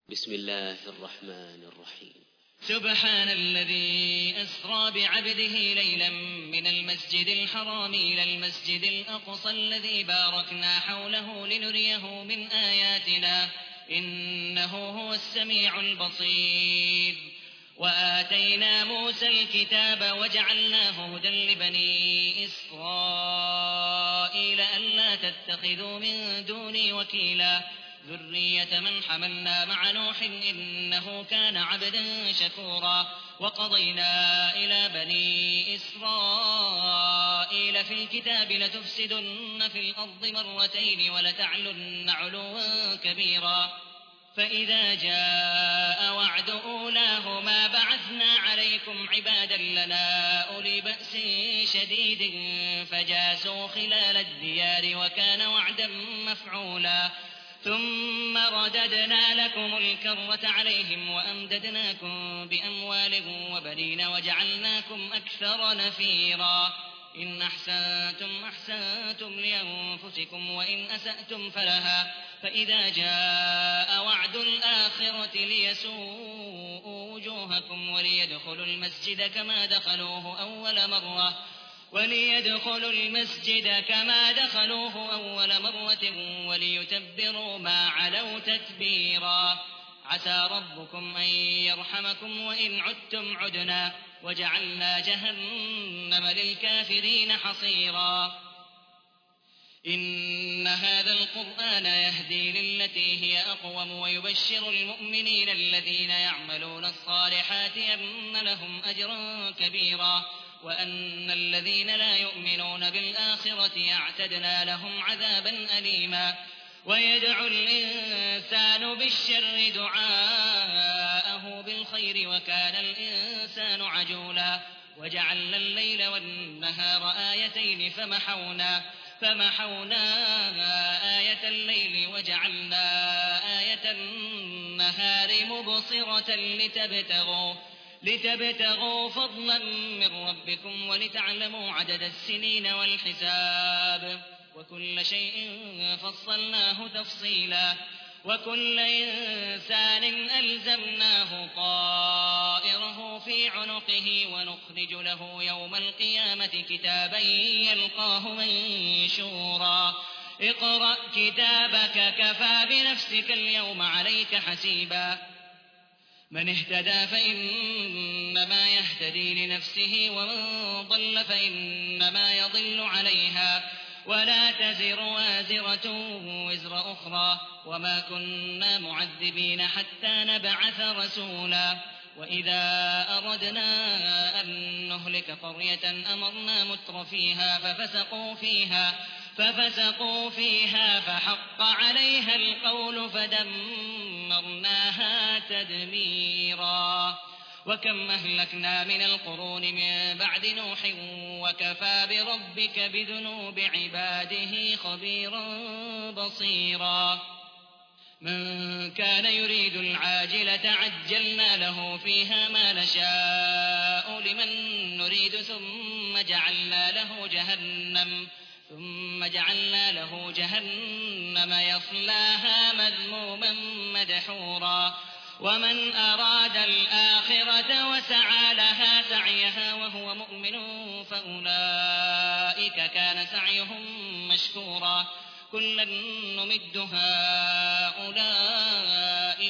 بسم الله الرحمن الرحيم. سبحان الذي أسرى بعبده ليلا من المسجد الحرام إلى المسجد الأقصى الذي باركنا حوله لنريه من آياتنا إنه هو السميع البصير. وآتينا موسى الكتاب وجعلناه هدى لبني إسرائيل ألا تتخذوا من دوني وكيلا ذرية من حملنا مع نوح إنه كان عبدا شكورا. وقضينا إلى بني إسرائيل في الكتاب لتفسدن في الأرض مرتين ولتعلن علوا كبيرا فإذا جاء وعد أولاهما بعثنا عليكم عبادا لنا أولي بأس شديد فجاسوا خلال الديار وكان وعدا مفعولا. ثم رددنا لكم الكرة عليهم وأمددناكم بأموال وبنين وجعلناكم أكثر نفيرا. إن أحسنتم أحسنتم لأنفسكم وإن أسأتم فلها فإذا جاء وعد الآخرة ليسوءوا وجوهكم وليدخلوا المسجد كما دخلوه أول مرة وليتبروا ما علوا تتبيرا. عسى ربكم أن يرحمكم وإن عدتم عدنا وجعلنا جهنم للكافرين حصيرا. إن هذا القرآن يهدي للتي هي أقوم ويبشر المؤمنين الذين يعملون الصالحات أن لهم أجرا كبيرا وأن الذين لا يؤمنون بالآخرة أعتدنا لهم عذابا أليما. ويدعو الإنسان بالشر دعاءه بالخير وكان الإنسان عجولا. وجعلنا الليل والنهار آيتين فمحونا آية الليل وجعلنا آية النهار مبصرة لتبتغوا فضلا من ربكم ولتعلموا عدد السنين والحساب وكل شيء فصلناه تفصيلا. وكل إنسان ألزمناه طائره في عنقه ونخرج له يوم القيامة كتابا يلقاه منشورا. اقرأ كتابك كفى بنفسك اليوم عليك حسيبا. من اهتدى فإنما يهتدي لنفسه ومن ضل فإنما يضل عليها ولا تزر وازرة وزر أخرى وما كنا معذبين حتى نبعث رسولا. وإذا أردنا أن نهلك قرية أمرنا متر فيها ففسقوا فيها فحق عليها القول فدمرناها تدميرا. وكم أهلكنا من القرون من بعد نوح وكفى بربك بذنوب عباده خبيرا بصيرا. من كان يريد العاجلة عجلنا له فيها ما نشاء لمن نريد ثم جعلنا له جهنم يصلاها مذموما مدحورا. ومن أراد الآخرة وسعى لها سعيها وهو مؤمن فأولئك كان سعيهم مشكورا. كلا نمد هؤلاء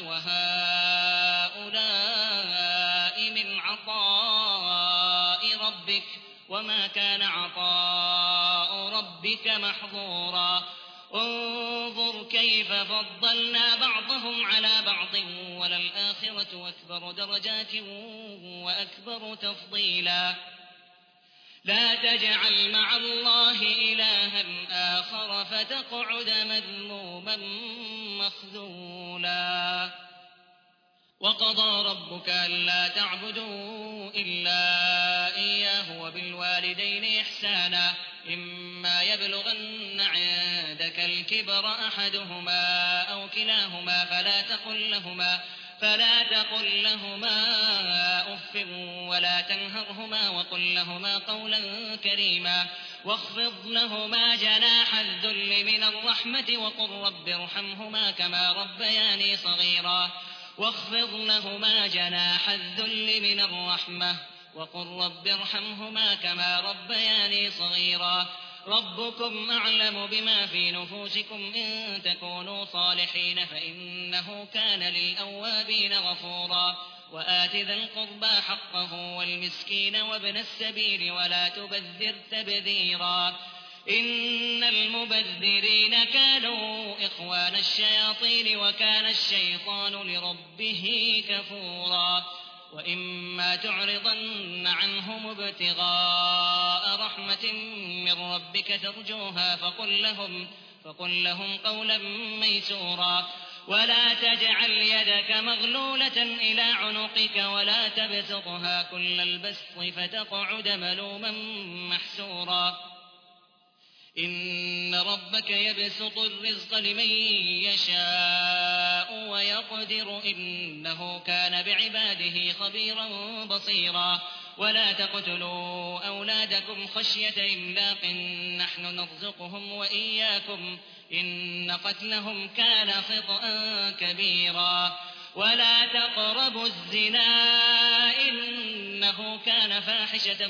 وهؤلاء من عطاء ربك وما كان عطاء ربك محظورا. انظر كيف فضلنا بعضهم على بعض وللآخرة أكبر درجات وأكبر تفضيلا. لا تجعل مع الله إلها آخر فتقعد مذموما مخذولا. وقضى ربك ألا تعبدوا إلا إياه وبالوالدين إحسانا إما يبلغن عندك الكبر أحدهما أو كلاهما فلا تقل لهما أف ولا تنهرهما وقل لهما قولا كريما واخفض لهما جناح الذل من الرحمة وقل رب ارحمهما كما ربياني صغيرا. واخفض لهما جناح الذل من الرحمة وقل رب ارحمهما كما ربياني صغيرا ربكم أعلم بما في نفوسكم إن تكونوا صالحين فإنه كان للأوابين غفورا وآت ذا القربى حقه والمسكين وابن السبيل ولا تبذر تبذيرا إن المبذرين كانوا إخوان الشياطين وكان الشيطان لربه كفورا وإما تعرضن عنهم ابتغاء رحمة من ربك ترجوها فقل لهم قولا ميسورا ولا تجعل يدك مغلولة إلى عنقك ولا تبسطها كل البسط فتقعد ملوما محسورا إن ربك يبسط الرزق لمن يشاء ويقدر إنه كان بعباده خبيرا بصيرا ولا تقتلوا أولادكم خشية إملاق نحن نرزقهم وإياكم إن قتلهم كان خطأ كبيرا ولا تقربوا الزنا إنه كان فاحشة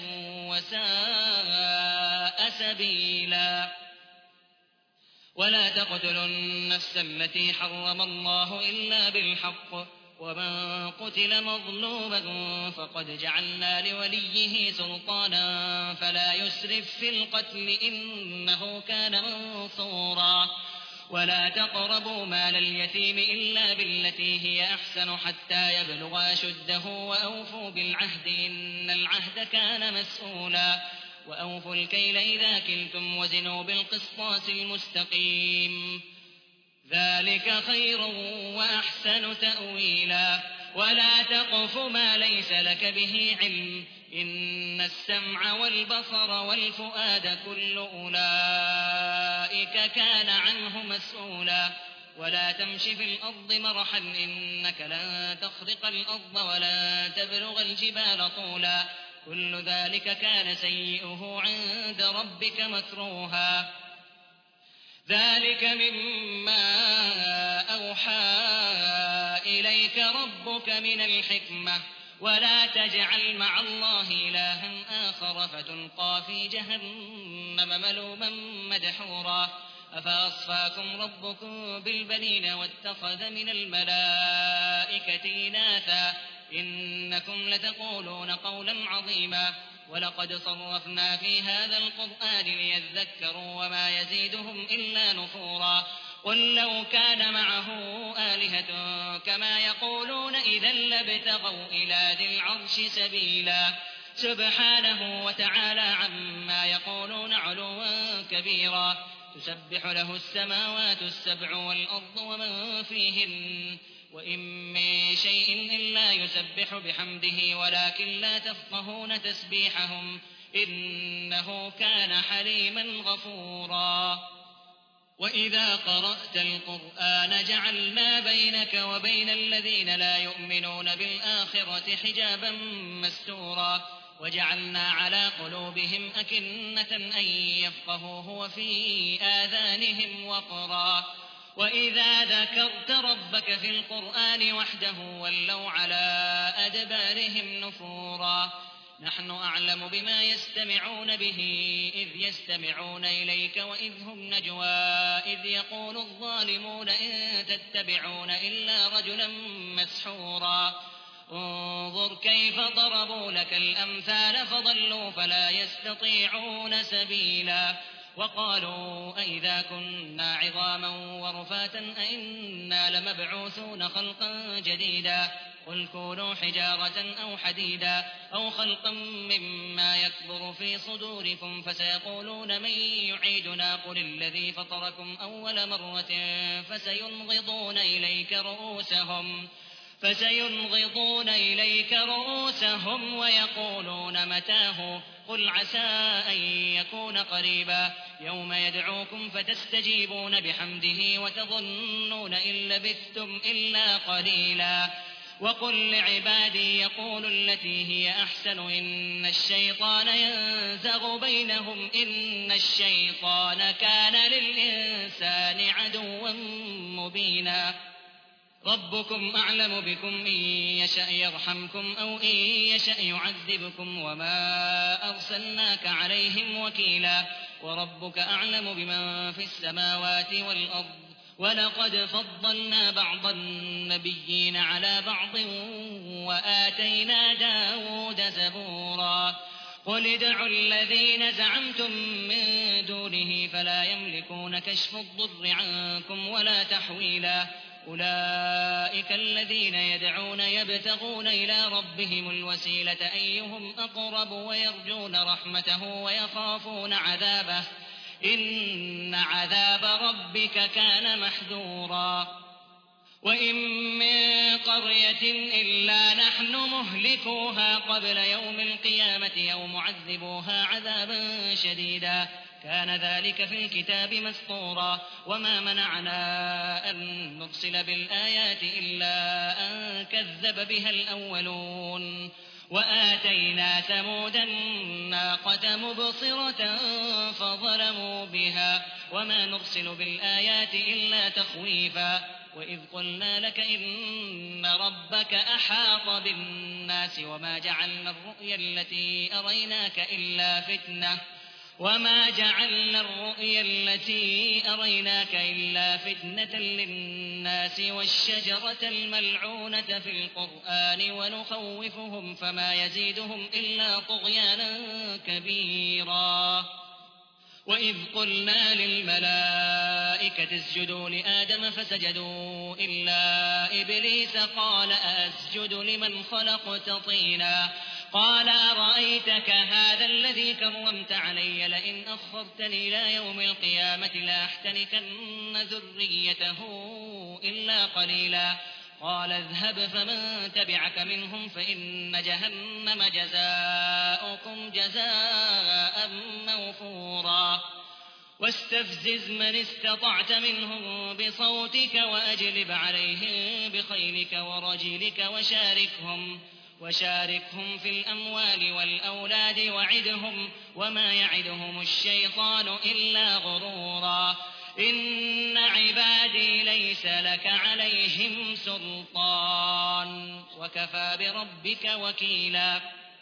وساء سبيلا ولا تقتلوا النفس التي حرم الله إلا بالحق ومن قتل مظلوما فقد جعلنا لوليه سلطانا فلا يسرف في القتل إنه كان منصورا ولا تقربوا مال اليتيم إلا بالتي هي أحسن حتى يبلغ أشده وأوفوا بالعهد إن العهد كان مسؤولا وأوفوا الكيل إذا كلتم وزنوا بالقسطاس المستقيم ذلك خير وأحسن تأويلا ولا تقف ما ليس لك به علم إن السمع والبصر والفؤاد كل أولئك كان عنه مسؤولا ولا تمش في الأرض مرحا إنك لن تخرق الأرض ولا تبلغ الجبال طولا كل ذلك كان سيئه عند ربك مكروها ذلك مما أوحى إليك ربك من الحكمة ولا تجعل مع الله إلها آخر فتلقى في جهنم ملوما مدحورا أفأصفاكم ربكم بالبنين واتخذ من الملائكة إناثا إنكم لتقولون قولا عظيما ولقد صرفنا في هذا القرآن ليذكروا وما يزيدهم إلا نفورا قل لو كان معه آلهة كما يقولون إذا لابتغوا إلى ذي العرش سبيلا سبحانه وتعالى عما يقولون علوا كبيرا تسبح له السماوات السبع والأرض ومن فيهن وإن من شيء إلا يسبح بحمده ولكن لا تفقهون تسبيحهم إنه كان حليما غفورا وإذا قرأت القرآن جعلنا بينك وبين الذين لا يؤمنون بالآخرة حجابا مستورا وجعلنا على قلوبهم أكنة أن يفقهوه وفي آذانهم وقرا وإذا ذكرت ربك في القرآن وحده ولوا على أدبارهم نفورا نحن أعلم بما يستمعون به إذ يستمعون إليك وإذ هم نجوى إذ يقول الظالمون إن تتبعون إلا رجلا مسحورا انظر كيف ضربوا لك الأمثال فضلوا فلا يستطيعون سبيلا وقالوا أئذا كنا عظاما ورفاتا أئنا لمبعوثون خلقا جديدا قل كونوا حجارة أو حديدا أو خلقا مما يكبر في صدوركم فسيقولون من يعيدنا قل الذي فطركم أول مرة فسينغضون إليك رؤوسهم ويقولون متاه قل عسى أن يكون قريبا يوم يدعوكم فتستجيبون بحمده وتظنون إن لبثتم إلا قليلا وقل لعبادي يقولوا التي هي أحسن إن الشيطان ينزغ بينهم إن الشيطان كان للإنسان عدوا مبينا ربكم أعلم بكم إن يشأ يرحمكم أو إن يشأ يعذبكم وما أرسلناك عليهم وكيلا وربك أعلم بمن في السماوات والأرض ولقد فضلنا بعض النبيين على بعض وآتينا داود زبورا قل ادعوا الذين زعمتم من دونه فلا يملكون كشف الضر عنكم ولا تحويلا أولئك الذين يدعون يبتغون إلى ربهم الوسيلة أيهم أقرب ويرجون رحمته ويخافون عذابه إن عذاب ربك كان محذورا وإن من قرية إلا نحن مهلكوها قبل يوم القيامة أو معذبوها عذابا شديدا كان ذلك في الكتاب مسطورا وما منعنا أن نرسل بالآيات إلا أن كذب بها الأولون وآتينا ثمود الناقة مبصرة فظلموا بها وما نرسل بالآيات إلا تخويفا وإذ قلنا لك إن ربك أحاط بالناس وما جعلنا الرؤيا التي أريناك إلا فتنة للناس والشجرة الملعونة في القرآن ونخوفهم فما يزيدهم إلا طغيانا كبيرا وإذ قلنا للملائكة اسجدوا لآدم فسجدوا إلا إبليس قال أسجد لمن خلقت طينا قال أرأيتك هذا الذي كرمت علي لئن أخرتني إلى يوم القيامة لأحتنكن ذريته إلا قليلا قال اذهب فمن تبعك منهم فإن جهنم جزاؤكم جزاء موفورا واستفزز من استطعت منهم بصوتك وأجلب عليهم بخيلك ورجلك وشاركهم في الأموال والأولاد وعدهم وما يعدهم الشيطان إلا غرورا إن عبادي ليس لك عليهم سلطان وكفى بربك وكيلا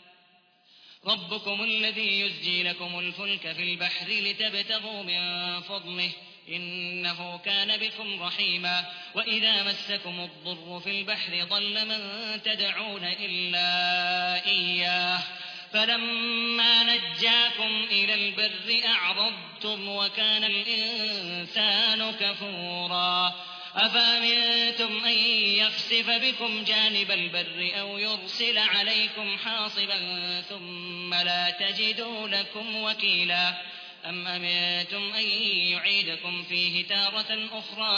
ربكم الذي يزجي لكم الفلك في البحر لتبتغوا من فضله إنه كان بكم رحيما وإذا مسكم الضر في البحر ضل من تدعون إلا إياه فلما نجاكم إلى البر أعرضتم وكان الإنسان كفورا أفأمنتم أن يخسف بكم جانب البر أو يرسل عليكم حاصبا ثم لا تجدوا لكم وكيلا أم أمنتم أن يعيدكم فيه تارة أخرى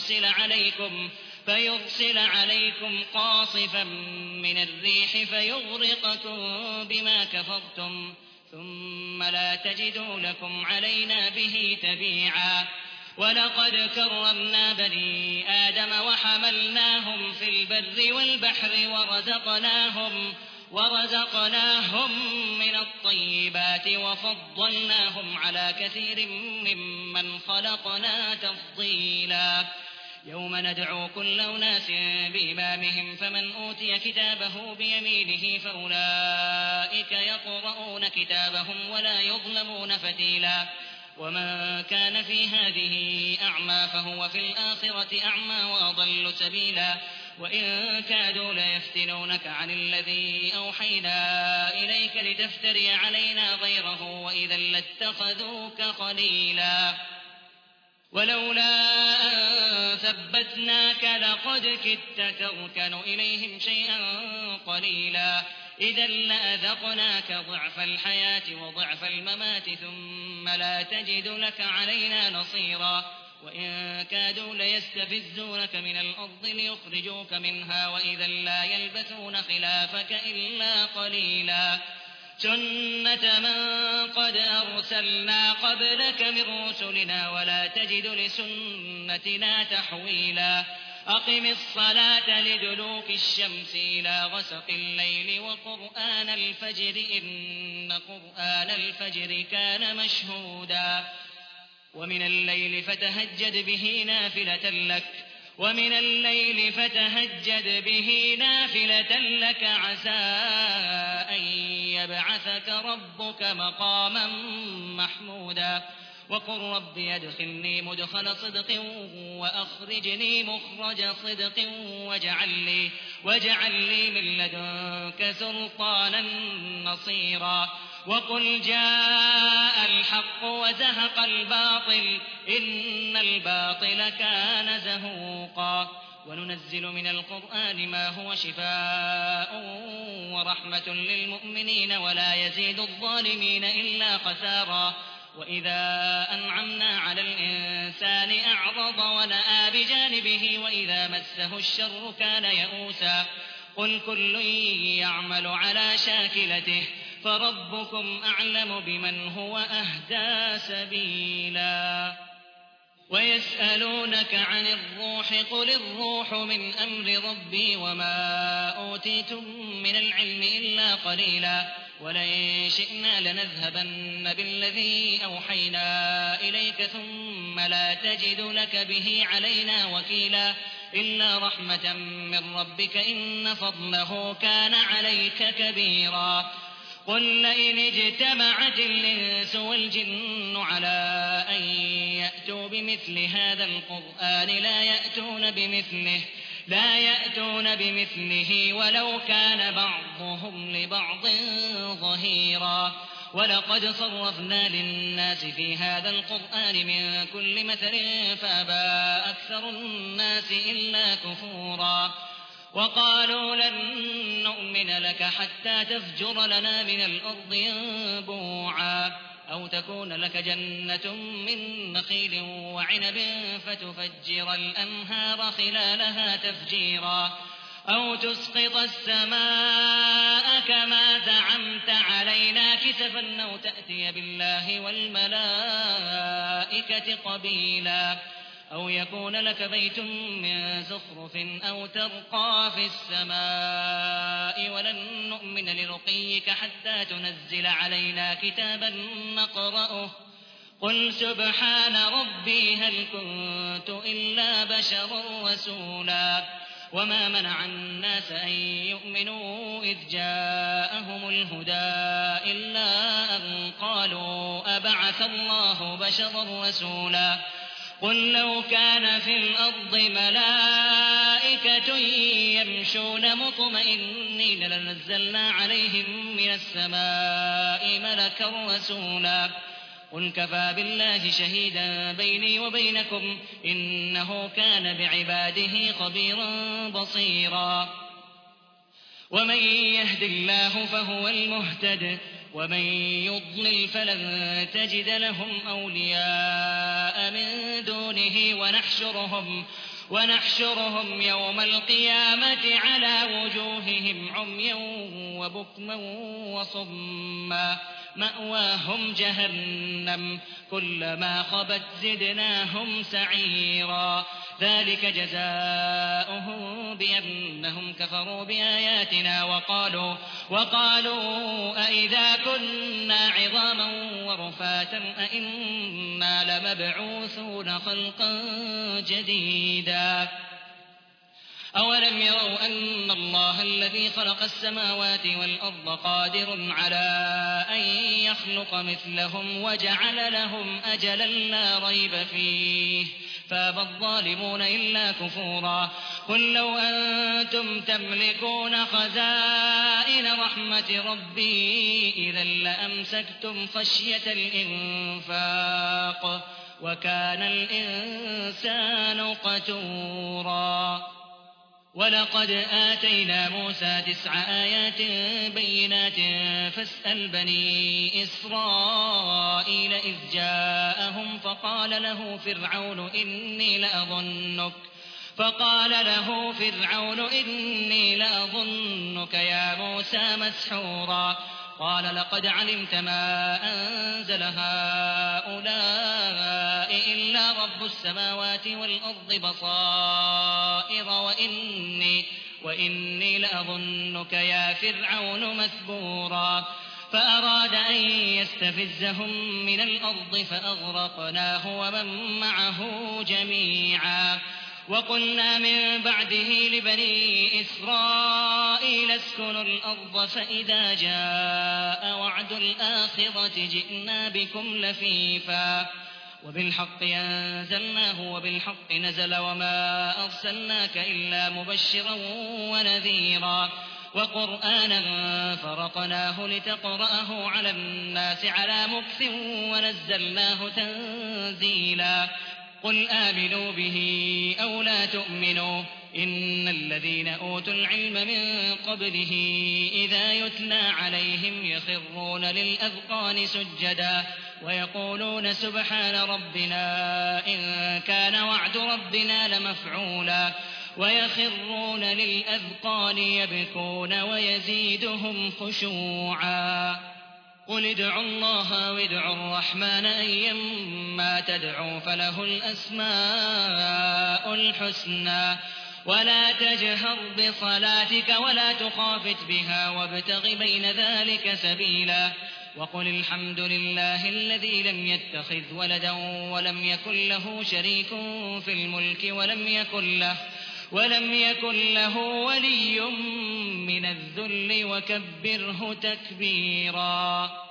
فيرسل عليكم قاصفا من الريح فيغرقكم بما كفرتم ثم لا تجدوا لكم علينا به تبيعا ولقد كرمنا بني آدم وحملناهم في البر والبحر ورزقناهم من الطيبات وفضلناهم على كثير ممن خلقنا تفضيلا يوم ندعو كل أناس بإمامهم فمن أوتي كتابه بيمينه فأولئك يقرؤون كتابهم ولا يظلمون فتيلا ومن كان في هذه أعمى فهو في الآخرة أعمى وأضل سبيلا وإن كادوا ليفتنونك عن الذي أوحينا إليك لتفتري علينا غيره وإذا لاتخذوك خليلا ولولا أن ثبتناك لقد كدت تركن إليهم شيئا قليلا إذا لأذقناك ضعف الحياة وضعف الممات ثم لا تجد لك علينا نصيرا وإن كادوا ليستفزونك من الأرض ليخرجوك منها وإذا لا يلبثون خلافك إلا قليلا سنة من قد أرسلنا قبلك من رسلنا ولا تجد لسنتنا تحويلا أقم الصلاة لدلوك الشمس إلى غسق الليل وقرآن الفجر إن قرآن الفجر كان مشهودا ومن الليل فتهجد به نافلة لك ومن الليل فتهجد به نافلة لك عسى أن يبعثك ربك مقاما محمودا وقل رب ادخلني مدخل صدق وأخرجني مخرج صدق واجعل لي من لدنك سلطانا نصيرا وقل جاء الحق وزهق الباطل إن الباطل كان زهوقا وننزل من القرآن ما هو شفاء ورحمة للمؤمنين ولا يزيد الظالمين إلا خسارا وإذا أنعمنا على الإنسان أعرض ونأى بجانبه وإذا مسه الشر كان يئوسا قل كل يعمل على شاكلته فربكم أعلم بمن هو أهدى سبيلا ويسألونك عن الروح قل الروح من أمر ربي وما أوتيتم من العلم إلا قليلا ولئن شئنا لنذهبن بالذي أوحينا إليك ثم لا تجد لك به علينا وكيلا إلا رحمة من ربك إن فضله كان عليك كبيرا قل لئن اجتمعت الإنس والجن على أن يأتوا بمثل هذا القرآن لا يأتون بمثله ولو كان بعضهم لبعض ظهيرا ولقد صرفنا للناس في هذا القرآن من كل مثل فأبى أكثر الناس إلا كفورا وقالوا لن نؤمن لك حتى تفجر لنا من الأرض ينبوعا أو تكون لك جنة من نخيل وعنب فتفجر الأنهار خلالها تفجيرا أو تسقط السماء كما زعمت علينا كسفا أو تأتي بالله والملائكة قبيلا أو يكون لك بيت من زخرف أو ترقى في السماء ولن نؤمن لرقيك حتى تنزل علينا كتابا نقرأه قل سبحان ربي هل كنت إلا بشرا رسولا وما منع الناس أن يؤمنوا إذ جاءهم الهدى إلا أن قالوا أبعث الله بشرا رسولا قل لو كان في الأرض ملائكة يمشون مطمئنين لنزلنا عليهم من السماء ملكا رسولا قل كفى بالله شهيدا بيني وبينكم إنه كان بعباده خبيرا بصيرا ومن يهد الله فهو المهتد ومن يضلل فلن تجد لهم أولياء من دونه ونحشرهم يوم القيامة على وجوههم عميا وبكما وصما مأواهم جهنم كلما خبت زدناهم سعيرا ذلك جزاؤهم بأنهم كفروا بآياتنا وقالوا أئذا كنا عظاما ورفاتا أئنا لمبعوثون خلقا جديدا أولم يروا أن الله الذي خلق السماوات والأرض قادر على أن يخلق مثلهم وجعل لهم أجلا لا ريب فيه فأبى الظالمون إلا كفورا قل لو أنتم تملكون خزائن رحمة ربي إذا لأمسكتم خشية الإنفاق وكان الإنسان قتورا ولقد آتينا موسى 9 آيات بينات فاسأل بني إسرائيل إذ جاءهم فقال له فرعون إني لأظنك يا موسى مسحورا قال لقد علمت ما أنزل هؤلاء إلا رب السماوات والأرض بصائر وإني لأظنك يا فرعون مثبورا فأراد أن يستفزهم من الأرض فأغرقناه ومن معه جميعا وقلنا من بعده لبني إسرائيل اسكنوا الأرض فإذا جاء وعد الآخرة جئنا بكم لفيفا وبالحق أنزلناه وبالحق نزل وما أرسلناك إلا مبشرا ونذيرا وقرآنا فرقناه لتقرأه على الناس على مكث ونزلناه تنزيلا قل آمنوا به أو لا تؤمنوا إن الذين أوتوا العلم من قبله إذا يتلى عليهم يخرون للأذقان سجدا ويقولون سبحان ربنا إن كان وعد ربنا لمفعولا ويخرون للأذقان يبكون ويزيدهم خشوعا قل ادعوا الله وادعوا الرحمن أيما تدعوا فله الأسماء الحسنى ولا تجهر بصلاتك ولا تخافت بها وابتغ بين ذلك سبيلا وقل الحمد لله الذي لم يتخذ ولدا ولم يكن له شريك في الملك ولم يكن له ولي من الذل وكبره تكبيرا.